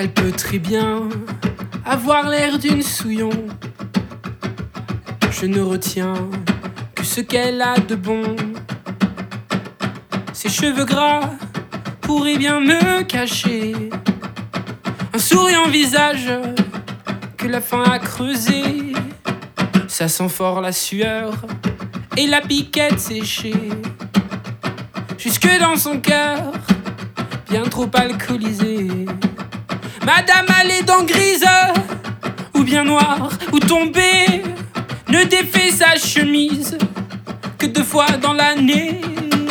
Elle peut très bien avoir l'air d'une souillon. Je ne retiens que ce qu'elle a de bon. Ses cheveux gras pourraient bien me cacher un souriant visage que la faim a creusé. Ça sent fort la sueur et la piquette séchée, jusque dans son cœur, bien trop alcoolisé. Madame a les dents grises, ou bien noires, ou tombées, ne défait sa chemise que 2 fois dans l'année.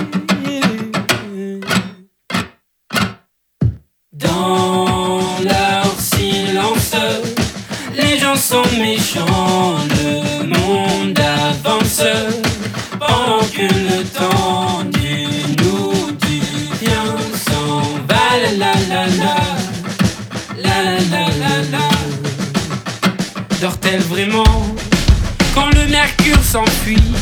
Dans leur silence, les gens sont méchants, le monde avance, pendant que le temps du nous du bien s'en va. La la la la, la la la la la. Dort-elle vraiment quand le mercure s'enfuit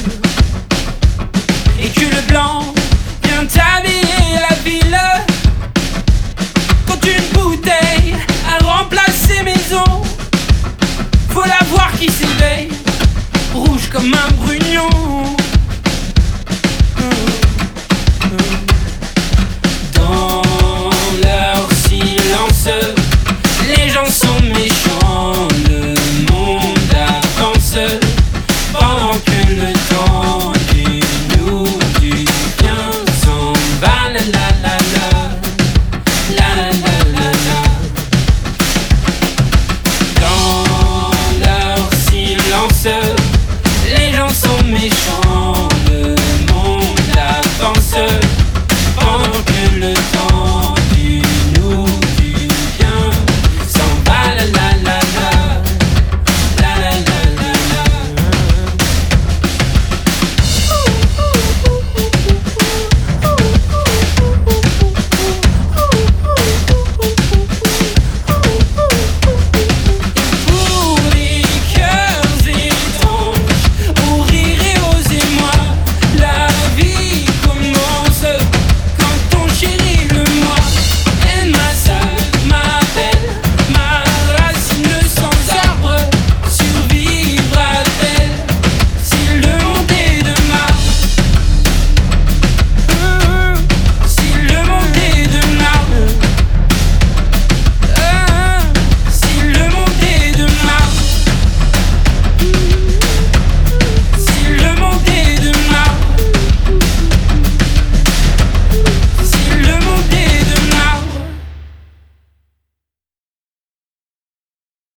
et que le blanc vient habiller la ville? Quand une bouteille a remplacé maison, faut la voir qui s'éveille, rouge comme un brugnon.